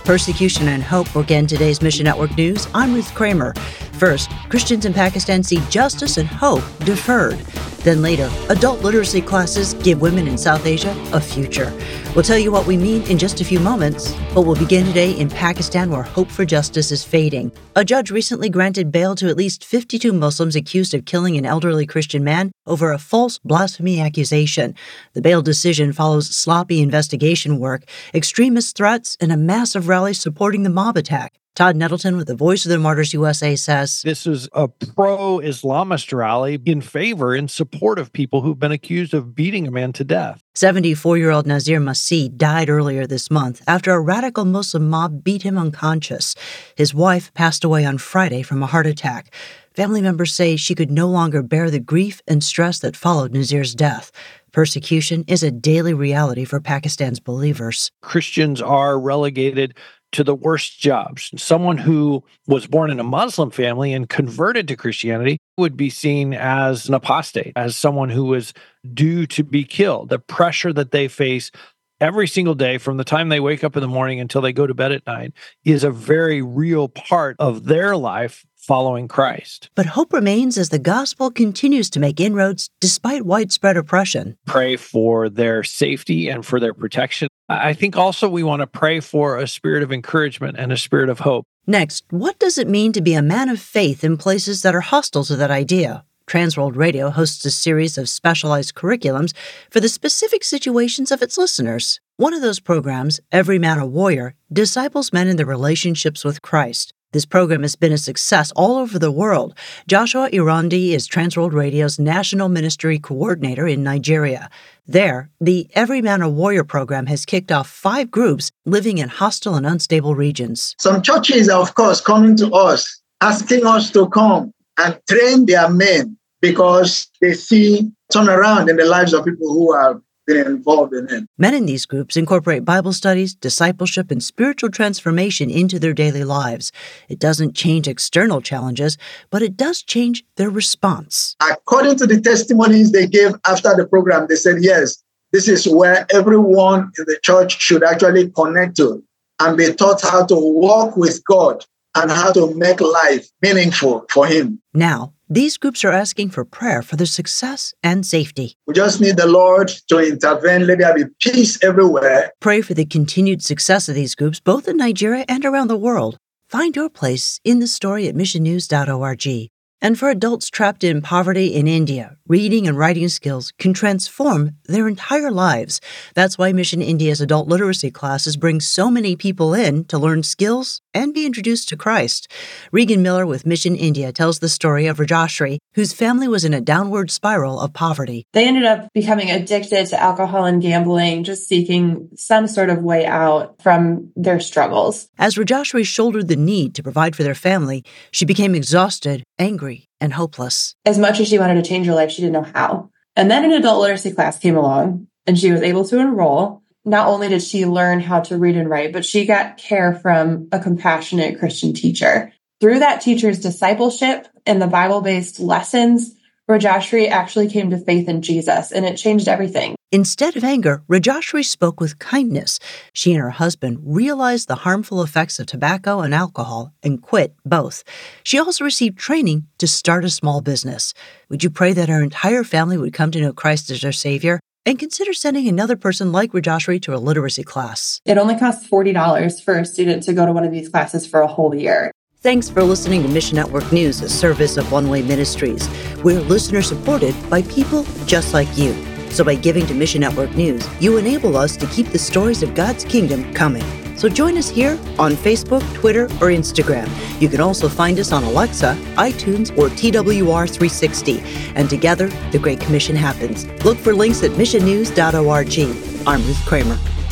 Persecution and hope bookend today's Mission Network news. I'm Ruth Kramer. First, Christians in Pakistan see justice and hope deferred. Then later, adult literacy classes give women in South Asia a future. We'll tell you what we mean in just a few moments, but we'll begin today in Pakistan, where hope for justice is fading. A judge recently granted bail to at least 52 Muslims accused of killing an elderly Christian man over a false blasphemy accusation. The bail decision follows sloppy investigation work, extremist threats, and a massive rally supporting the mob attack. Todd Nettleton with the Voice of the Martyrs USA says, this is a pro-Islamist rally in support of people who've been accused of beating a man to death. 74-year-old Nazir Masih died earlier this month after a radical Muslim mob beat him unconscious. His wife passed away on Friday from a heart attack. Family members say she could no longer bear the grief and stress that followed Nazir's death. Persecution is a daily reality for Pakistan's believers. Christians are relegated to the worst jobs. Someone who was born in a Muslim family and converted to Christianity would be seen as an apostate, as someone who was due to be killed. The pressure that they face every single day from the time they wake up in the morning until they go to bed at night is a very real part of their life following Christ. But hope remains as the gospel continues to make inroads despite widespread oppression. Pray for their safety and for their protection. I think also we want to pray for a spirit of encouragement and a spirit of hope. Next, what does it mean to be a man of faith in places that are hostile to that idea? Transworld Radio hosts a series of specialized curriculums for the specific situations of its listeners. One of those programs, Every Man a Warrior, disciples men in their relationships with Christ. This program has been a success all over the world. Joshua Irandi is Transworld Radio's National Ministry Coordinator in Nigeria. There, the Every Man a Warrior program has kicked off 5 groups living in hostile and unstable regions. Some churches are, of course, coming to us, asking us to come and train their men because they see turnaround in the lives of people who have been involved in it. Men in these groups incorporate Bible studies, discipleship, and spiritual transformation into their daily lives. It doesn't change external challenges, but it does change their response. According to the testimonies they gave after the program, they said, yes, this is where everyone in the church should actually connect to and be taught how to walk with God and how to make life meaningful for Him. Now, these groups are asking for prayer for their success and safety. We just need the Lord to intervene. Let there be peace everywhere. Pray for the continued success of these groups, both in Nigeria and around the world. Find your place in the story at missionnews.org. And for adults trapped in poverty in India, reading and writing skills can transform their entire lives. That's why Mission India's adult literacy classes bring so many people in to learn skills and be introduced to Christ. Regan Miller with Mission India tells the story of Rajashri, whose family was in a downward spiral of poverty. They ended up becoming addicted to alcohol and gambling, just seeking some sort of way out from their struggles. As Rajashri shouldered the need to provide for their family, she became exhausted, angry, and hopeless. As much as she wanted to change her life, she didn't know how. And then an adult literacy class came along, and she was able to enroll. Not only did she learn how to read and write, but she got care from a compassionate Christian teacher. Through that teacher's discipleship and the Bible-based lessons, Rajashri actually came to faith in Jesus, and it changed everything. Instead of anger, Rajashri spoke with kindness. She and her husband realized the harmful effects of tobacco and alcohol and quit both. She also received training to start a small business. Would you pray that her entire family would come to know Christ as their Savior? And consider sending another person like Rajashri to a literacy class. It only costs $40 for a student to go to one of these classes for a whole year. Thanks for listening to Mission Network News, a service of One Way Ministries. We're listener-supported by people just like you. So by giving to Mission Network News, you enable us to keep the stories of God's kingdom coming. So join us here on Facebook, Twitter, or Instagram. You can also find us on Alexa, iTunes, or TWR360. And together, the Great Commission happens. Look for links at missionnews.org. I'm Ruth Kramer.